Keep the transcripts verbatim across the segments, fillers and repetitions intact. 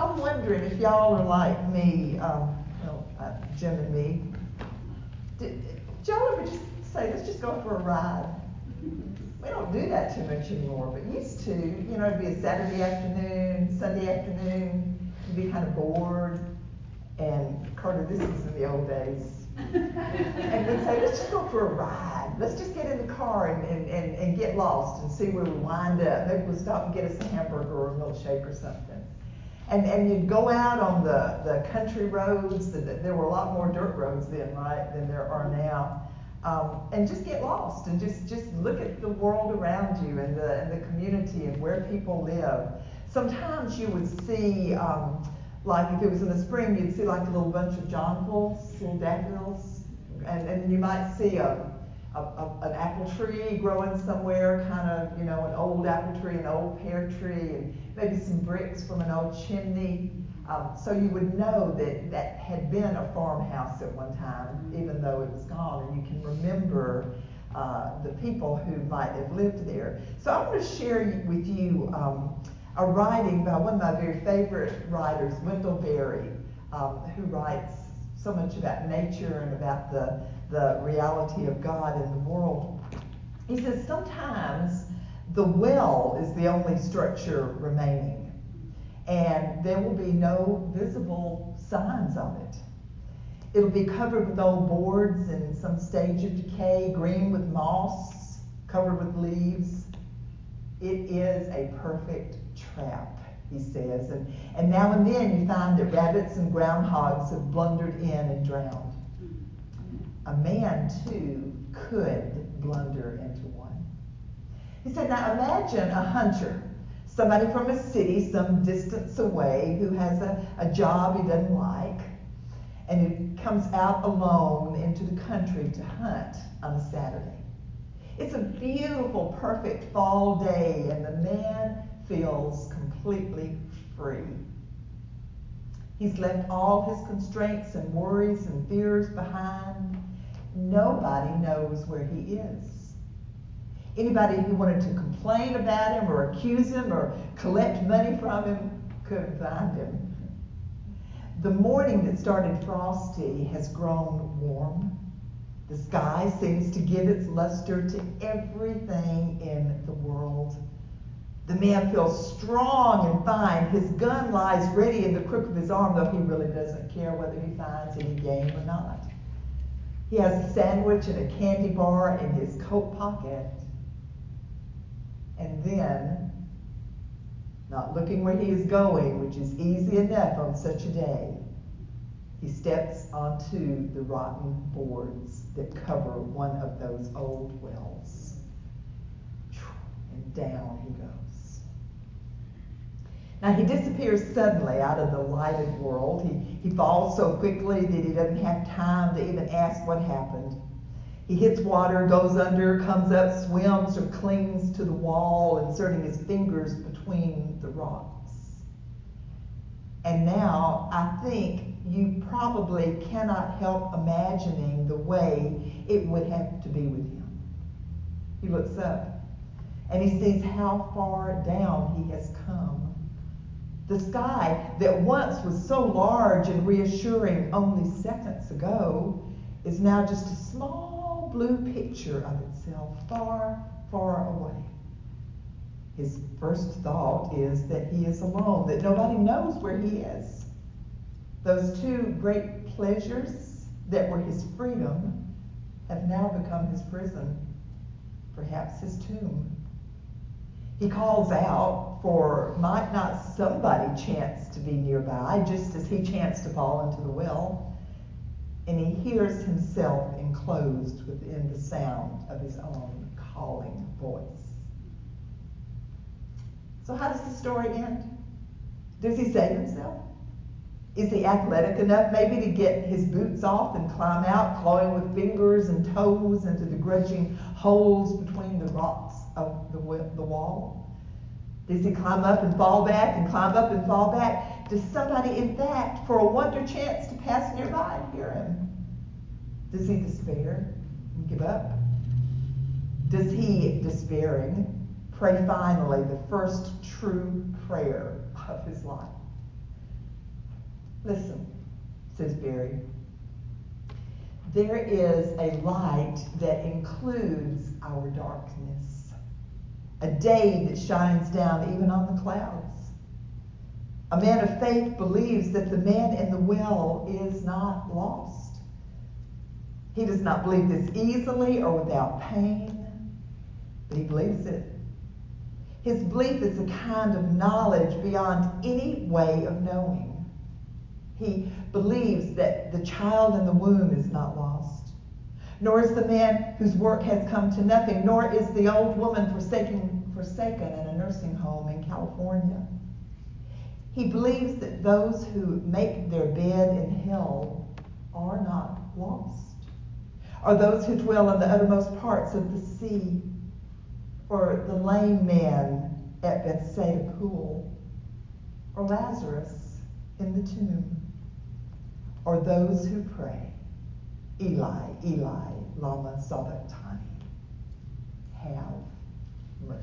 I'm wondering if y'all are like me, um, well, uh, Jim and me. Did, did y'all ever just say, let's just go for a ride? We don't do that too much anymore, but used to. You know, it'd be a Saturday afternoon, Sunday afternoon. You'd be kind of bored. And Carter, this was in the old days. And we'd say, let's just go for a ride. Let's just get in the car and, and, and, and get lost and see where we wind up. Maybe we'll stop and get us a hamburger or a milkshake or something. And and you'd go out on the, the country roads. The, there were a lot more dirt roads then, right, than there are now. Um, and just get lost and just, just look at the world around you and the, and the community and where people live. Sometimes you would see, um, like if it was in the spring, you'd see like a little bunch of jonquils, little daffodils. And, and you might see a, a, a an apple tree growing somewhere, kind of, you know, an old apple tree, an old pear tree, and maybe some bricks from an old chimney. Um, so you would know that that had been a farmhouse at one time, even though it was gone, and you can remember uh, the people who might have lived there. So I'm going to share with you um, a writing by one of my very favorite writers, Wendell Berry, um, who writes so much about nature and about the, the reality of God in the world. He says, sometimes the well is the only structure remaining, and there will be no visible signs of it. It'll be covered with old boards in some stage of decay, green with moss, covered with leaves. It is a perfect trap, he says. And, and now and then you find that rabbits and groundhogs have blundered in and drowned. A man, too, could blunder into one. He said, now imagine a hunter, somebody from a city some distance away who has a, a job he doesn't like, and he comes out alone into the country to hunt on a Saturday. It's a beautiful, perfect fall day, and the man feels completely free. He's left all his constraints and worries and fears behind. Nobody knows where he is. Anybody who wanted to complain about him or accuse him or collect money from him couldn't find him. The morning that started frosty has grown warm. The sky seems to give its luster to everything in the world. The man feels strong and fine. His gun lies ready in the crook of his arm, though he really doesn't care whether he finds any game or not. He has a sandwich and a candy bar in his coat pocket. And then, not looking where he is going, which is easy enough on such a day, he steps onto the rotten boards that cover one of those old wells. And down he goes. Now he disappears suddenly out of the lighted world. He, he falls so quickly that he doesn't have time to even ask what happened. He hits water, goes under, comes up, swims, or clings to the wall, inserting his fingers between the rocks. And now I think you probably cannot help imagining the way it would have to be with him. He looks up and he sees how far down he has come. The sky that once was so large and reassuring only seconds ago is now just a small blue picture of itself far, far away. His first thought is that he is alone, that nobody knows where he is. Those two great pleasures that were his freedom have now become his prison, perhaps his tomb. He calls out, for might not somebody chance to be nearby, just as he chanced to fall into the well, and he hears himself enclosed within the sound of his own calling voice. So how does the story end? Does he save himself? Is he athletic enough maybe to get his boots off and climb out, clawing with fingers and toes into the grudging holes between the rocks of the, the wall? Does he climb up and fall back and climb up and fall back? Does somebody, in fact, for a wonder chance to pass nearby and hear him? Does he despair and give up? Does he, despairing, pray finally the first true prayer of his life? Listen, says Barry. There is a light that includes our darkness, a day that shines down even on the clouds. A man of faith believes that the man in the well is not lost. He does not believe this easily or without pain, but he believes it. His belief is a kind of knowledge beyond any way of knowing. He believes that the child in the womb is not lost, nor is the man whose work has come to nothing, nor is the old woman forsaken, forsaken in a nursing home in California. He believes that those who make their bed in hell are not lost, or those who dwell in the uttermost parts of the sea, or the lame man at Bethsaida pool, or Lazarus in the tomb, or those who pray, Eli, Eli, lama sabachthani, have mercy.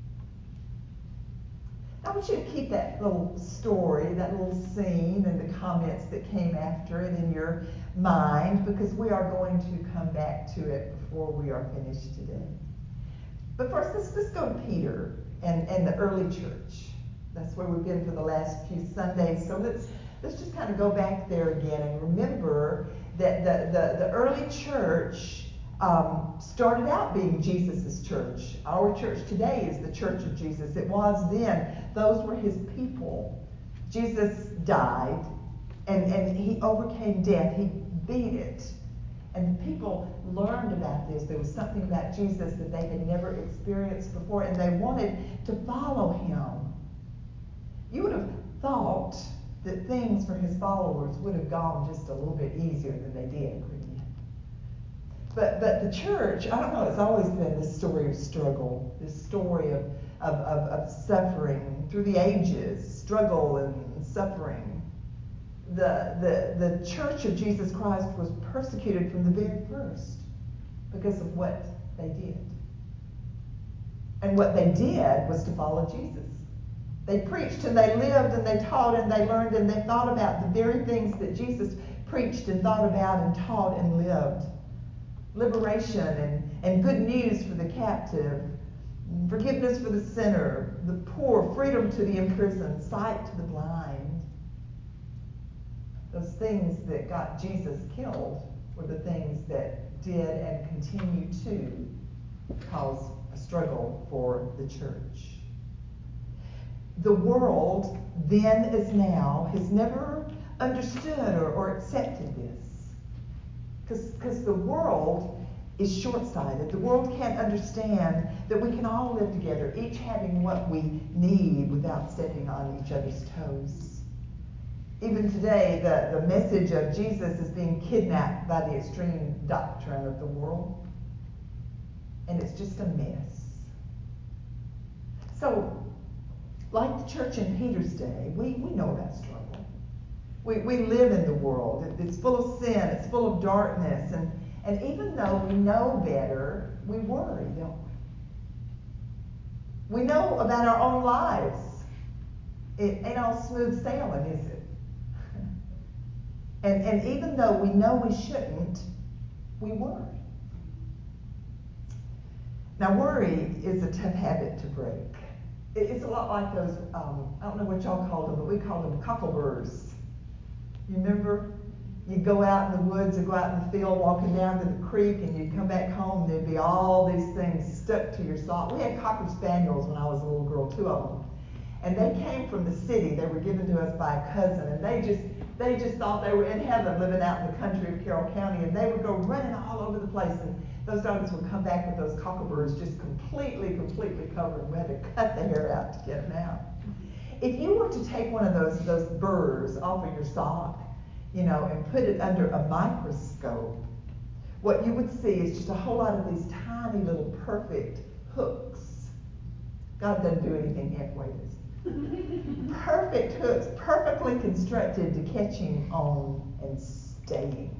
I want you to keep that little story, that little scene, and the comments that came after it in your mind, because we are going to come back to it before we are finished today. But first, let's, let's go to Peter and, and the early church. That's where we've been for the last few Sundays. So let's let's just kind of go back there again and remember that the, the, the early church um, started out being Jesus' church. Our church today is the church of Jesus. It was then. Those were his people. Jesus died, and, and he overcame death. He beat it. And the people learned about this. There was something about Jesus that they had never experienced before, and they wanted to follow him. You would have thought that things for his followers would have gone just a little bit easier than they did, wouldn't you? But but the church, I don't know, it's always been this story of struggle, this story of, of, of, of suffering through the ages, struggle and suffering. The, the, the church of Jesus Christ was persecuted from the very first because of what they did. And what they did was to follow Jesus. They preached and they lived and they taught and they learned and they thought about the very things that Jesus preached and thought about and taught and lived. Liberation and, and good news for the captive, forgiveness for the sinner, the poor, freedom to the imprisoned, sight to the blind. Those things that got Jesus killed were the things that did and continue to cause a struggle for the church. The world, then as now, has never understood or, or accepted this. Because the world is short-sighted. The world can't understand that we can all live together, each having what we need without stepping on each other's toes. Even today, the, the message of Jesus is being kidnapped by the extreme doctrine of the world. And it's just a mess. So, like the church in Peter's day, we, we know about struggle. We, we live in the world. It, it's full of sin. It's full of darkness. And, and even though we know better, we worry, don't we? We know about our own lives. It ain't all smooth sailing, is it? And, and even though we know we shouldn't, we worry. Now, worry is a tough habit to break. It's a lot like those, um, I don't know what y'all called them, but we called them cockleburs. You remember? You'd go out in the woods or go out in the field walking down to the creek and you'd come back home and there'd be all these things stuck to your sock. We had Cocker Spaniels when I was a little girl, two of them. And they came from the city. They were given to us by a cousin. And they just they just thought they were in heaven living out in the country of Carroll County. And they would go running all over the place. And those dogs would come back with those cockleburs just completely, completely covered. We had to cut the hair out to get them out. If you were to take one of those, those burrs off of your sock, you know, and put it under a microscope, what you would see is just a whole lot of these tiny little perfect hooks. God doesn't do anything halfway, does he? Perfect hooks, perfectly constructed to catching on and staying.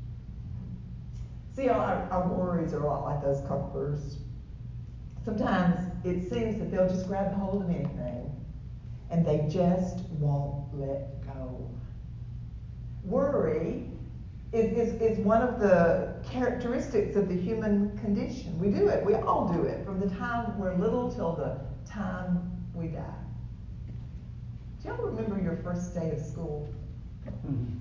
See, our, our worries are a lot like those cockleburs. Sometimes it seems that they'll just grab hold of anything and they just won't let go. Worry is, is, is one of the characteristics of the human condition. We do it. We all do it from the time we're little till the time we die. Do y'all remember your first day of school? Mm-hmm.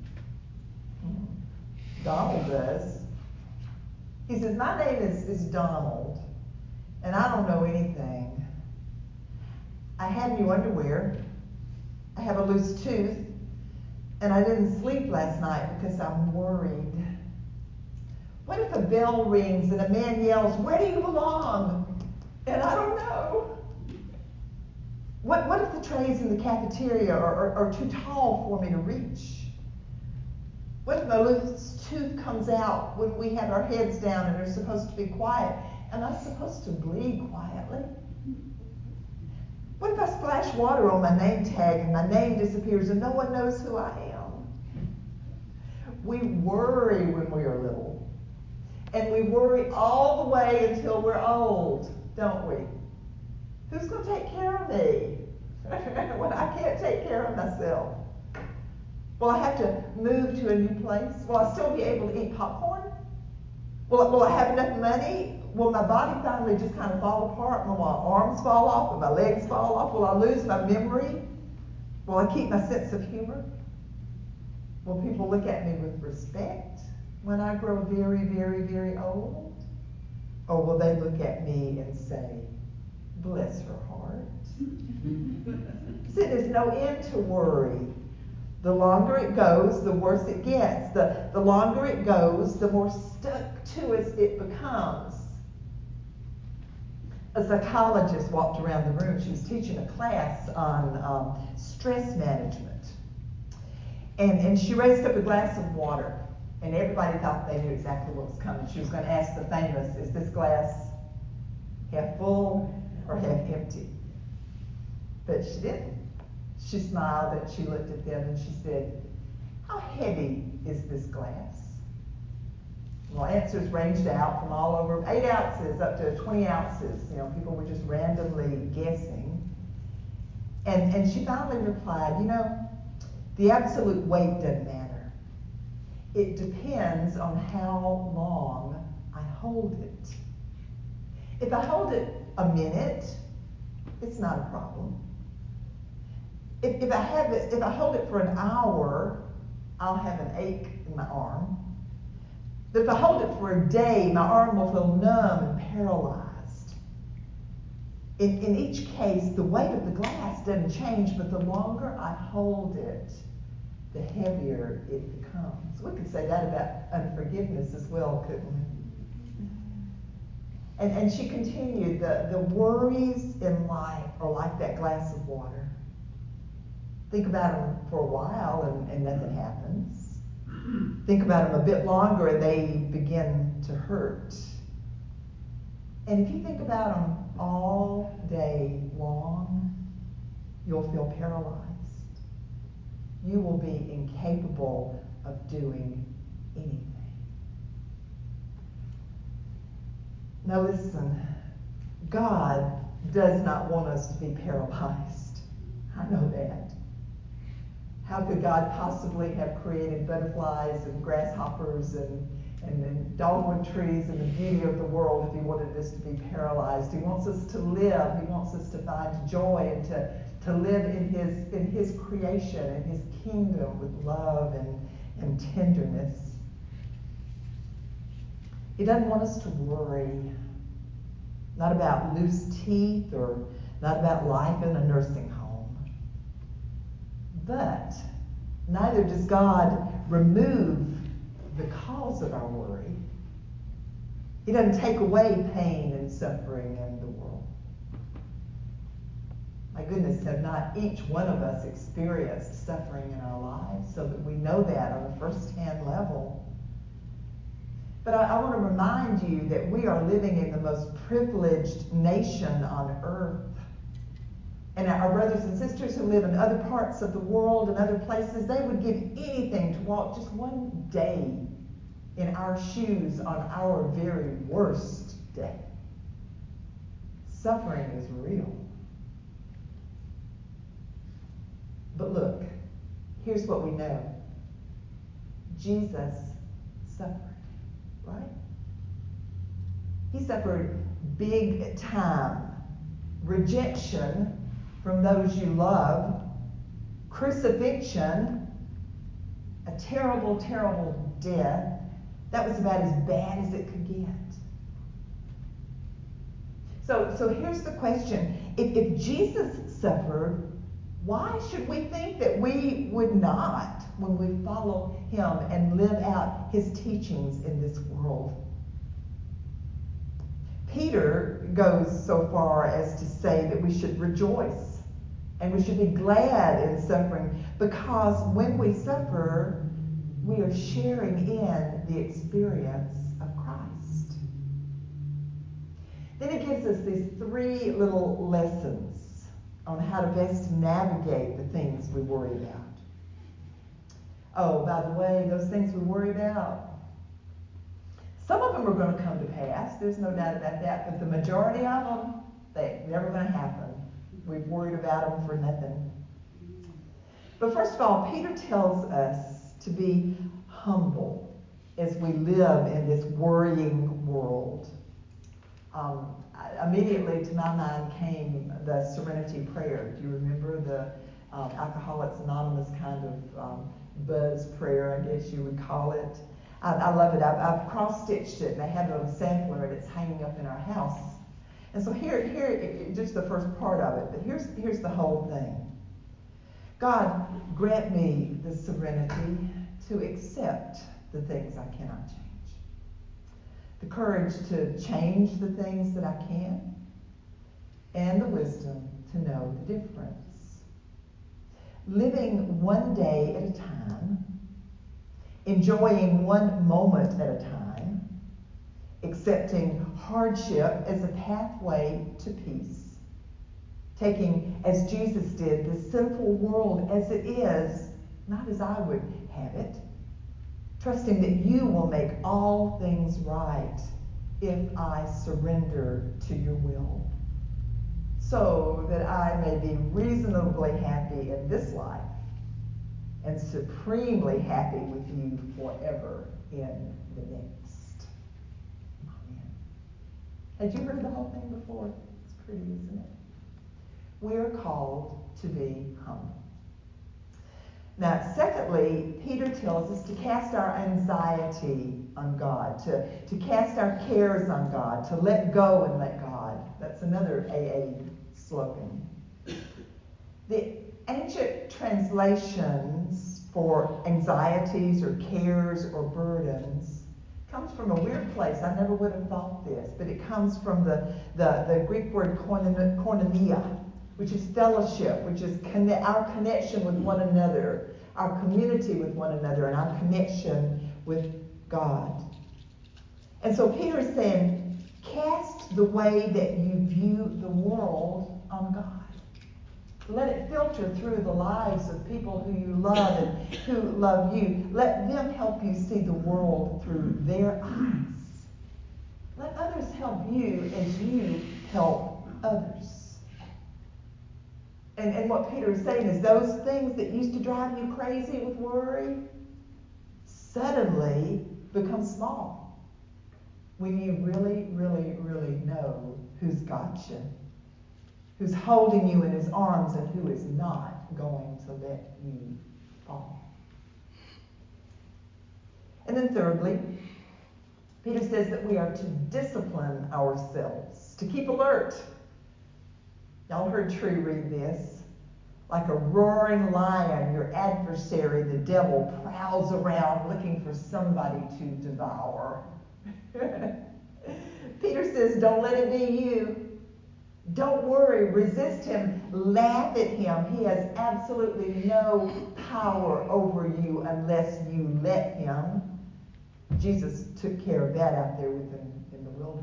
Donald does. He says, my name is, is Donald, and I don't know anything. I have new underwear. I have a loose tooth. And I didn't sleep last night because I'm worried. What if a bell rings and a man yells, where do you belong? And I don't know. What, what if the trays in the cafeteria are, are, are too tall for me to reach? What if my loose tooth comes out when we have our heads down and are supposed to be quiet? Am I supposed to bleed quietly? What if I splash water on my name tag and my name disappears and no one knows who I am? We worry when we are little. And we worry all the way until we're old, don't we? Who's going to take care of me when I can't take care of myself? Will I have to move to a new place? Will I still be able to eat popcorn? Will, will I have enough money? Will my body finally just kind of fall apart? Will my arms fall off? Will my legs fall off? Will I lose my memory? Will I keep my sense of humor? Will people look at me with respect when I grow very, very, very old? Or will they look at me and say, bless her heart? See, there's no end to worry. The longer it goes, the worse it gets. The, the longer it goes, the more stuck to us it becomes. A psychologist walked around the room. She was teaching a class on um, stress management. And, and she raised up a glass of water. And everybody thought they knew exactly what was coming. She was going to ask the famous, is this glass half full or half empty? But she didn't. She smiled and she looked at them and she said, how heavy is this glass? Well, answers ranged out from all over eight ounces up to twenty ounces. You know, people were just randomly guessing. And, and she finally replied, you know, the absolute weight doesn't matter. It depends on how long I hold it. If I hold it a minute, it's not a problem. If, if I have it, if I hold it for an hour, I'll have an ache in my arm. But if I hold it for a day, my arm will feel numb and paralyzed. In, in each case, the weight of the glass doesn't change, but the longer I hold it, the heavier it becomes. We could say that about unforgiveness as well, couldn't we? And, and she continued, the, the worries in life are like that glass of water. Think about them for a while and, and nothing happens. Think about them a bit longer and they begin to hurt. And if you think about them all day long, you'll feel paralyzed. You will be incapable of doing anything. Now listen, God does not want us to be paralyzed. I know that. How could God possibly have created butterflies and grasshoppers and, and, and dogwood trees and the beauty of the world if he wanted us to be paralyzed? He wants us to live. He wants us to find joy and to, to live in his, in his creation, in his kingdom with love and, and tenderness. He doesn't want us to worry, not about loose teeth or not about life in a nursing home. But neither does God remove the cause of our worry. He doesn't take away pain and suffering in the world. My goodness, have not each one of us experienced suffering in our lives so that we know that on a first-hand level? But I, I want to remind you that we are living in the most privileged nation on earth. And our brothers and sisters who live in other parts of the world and other places, they would give anything to walk just one day in our shoes on our very worst day. Suffering is real. But look, here's what we know. Jesus suffered, right? He suffered big time rejection from those you love, crucifixion, a terrible, terrible death. That was about as bad as it could get. So, so here's the question. If, if Jesus suffered, why should we think that we would not when we follow him and live out his teachings in this world? Peter goes so far as to say that we should rejoice and we should be glad in suffering, because when we suffer, we are sharing in the experience of Christ. Then he gives us these three little lessons on how to best navigate the things we worry about. Oh, by the way, those things we worry about, some of them are going to come to pass. There's no doubt about that. But the majority of them, they're never going to happen. We've worried about them for nothing. But first of all, Peter tells us to be humble as we live in this worrying world. Um, immediately to my mind came the Serenity Prayer. Do you remember the um, Alcoholics Anonymous kind of um, buzz prayer, I guess you would call it? I, I love it. I've, I've cross-stitched it, and I have it on a sampler, and it's hanging up in our house. And so here, here, it, it, just the first part of it, but here's, here's the whole thing. God, grant me the serenity to accept the things I cannot change, the courage to change the things that I can, and the wisdom to know the difference. Living one day at a time, enjoying one moment at a time, accepting hardship as a pathway to peace, taking, as Jesus did, the sinful world as it is, not as I would have it, trusting that you will make all things right if I surrender to your will, so that I may be reasonably happy in this life and supremely happy with you forever in the next. Amen. Had you heard the whole thing before? It's pretty, isn't it? We are called to be humble. Now, secondly, Peter tells us to cast our anxiety on God, to, to cast our cares on God, to let go and let God. That's another A A slogan. The ancient translations for anxieties or cares or burdens comes from a weird place. I never would have thought this, but it comes from the, the, the Greek word koinonia, which is fellowship, which is conne- our connection with one another, our community with one another, and our connection with God. And so Peter is saying, cast the way that you view the world on God. Let it filter through the lives of people who you love and who love you. Let them help you see the world through their eyes. Let others help you as you help others. And, and what Peter is saying is those things that used to drive you crazy with worry suddenly become small when you really, really, really know who's got you, who's holding you in his arms, and who is not going to let you fall. And then thirdly, Peter says that we are to discipline ourselves, to keep alert. Y'all heard Tree read this. Like a roaring lion, your adversary, the devil, prowls around looking for somebody to devour. Peter says, don't let it be you. Don't worry, resist him, laugh at him. He has absolutely no power over you unless you let him. Jesus took care of that out there with him in the wilderness.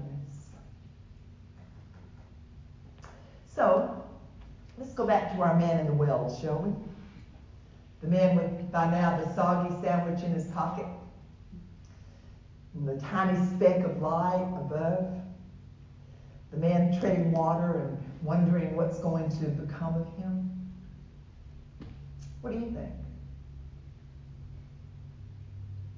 So, let's go back to our man in the well, shall we? The man with, by now, the soggy sandwich in his pocket, and the tiny speck of light above. The man treading water and wondering what's going to become of him. What do you think?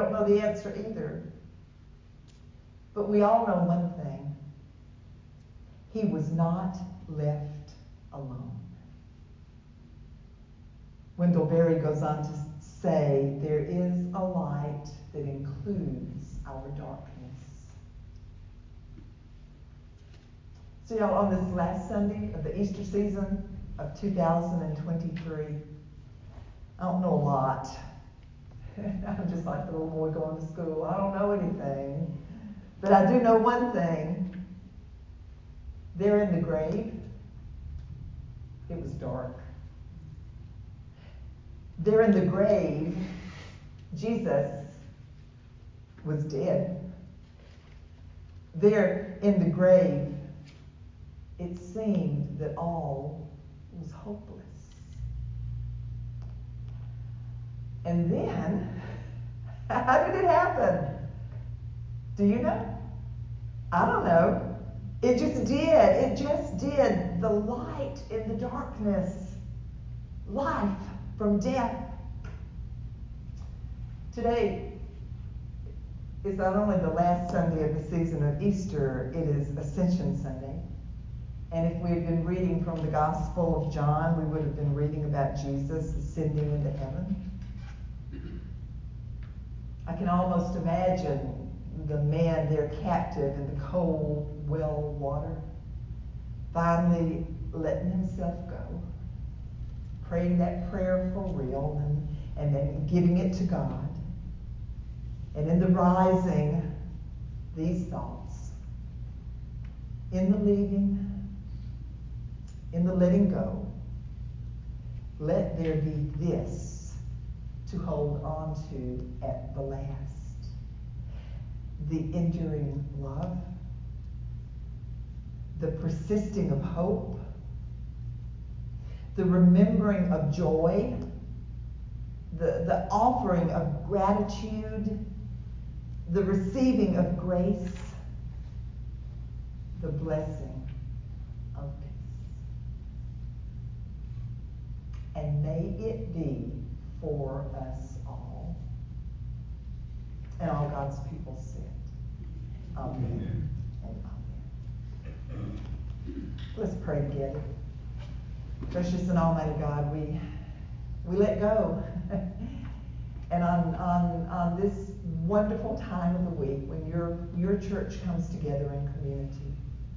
don't know the answer either. But we all know one thing. He was not left alone. Wendell Berry goes on to say, there is a light that includes our darkness. So y'all, on this last Sunday of the Easter season of two thousand twenty-three, I don't know a lot. I'm just like the little boy going to school. I don't know anything. But I do know one thing. There in the grave, it was dark. There in the grave, Jesus was dead. There in the grave, it seemed that all was hopeless. And then, how did it happen? Do you know? I don't know. It just did. It just did. The light in the darkness. Life from death. Today is not only the last Sunday of the season of Easter, it is Ascension Sunday. And if we had been reading from the Gospel of John, we would have been reading about Jesus ascending into heaven. I can almost imagine the man there captive in the cold well water, finally letting himself go, praying that prayer for real, and, and then giving it to God. And in the rising, these thoughts. In the leaving, in the letting go, let there be this to hold on to at the last. The enduring love, the persisting of hope, the remembering of joy, the, the offering of gratitude, the receiving of grace, the blessing of peace. And may it be for us all. And all God's people said, Amen and amen. Let's pray together. Gracious and almighty God, we we let go. And on, on, on this wonderful time of the week when your, your church comes together in community,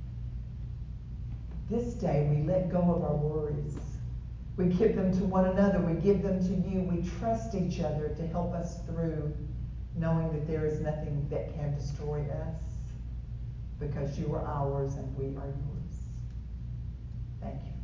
this day we let go of our worries. We give them to one another. We give them to you. We trust each other to help us through, knowing that there is nothing that can destroy us because you are ours and we are yours. Thank you.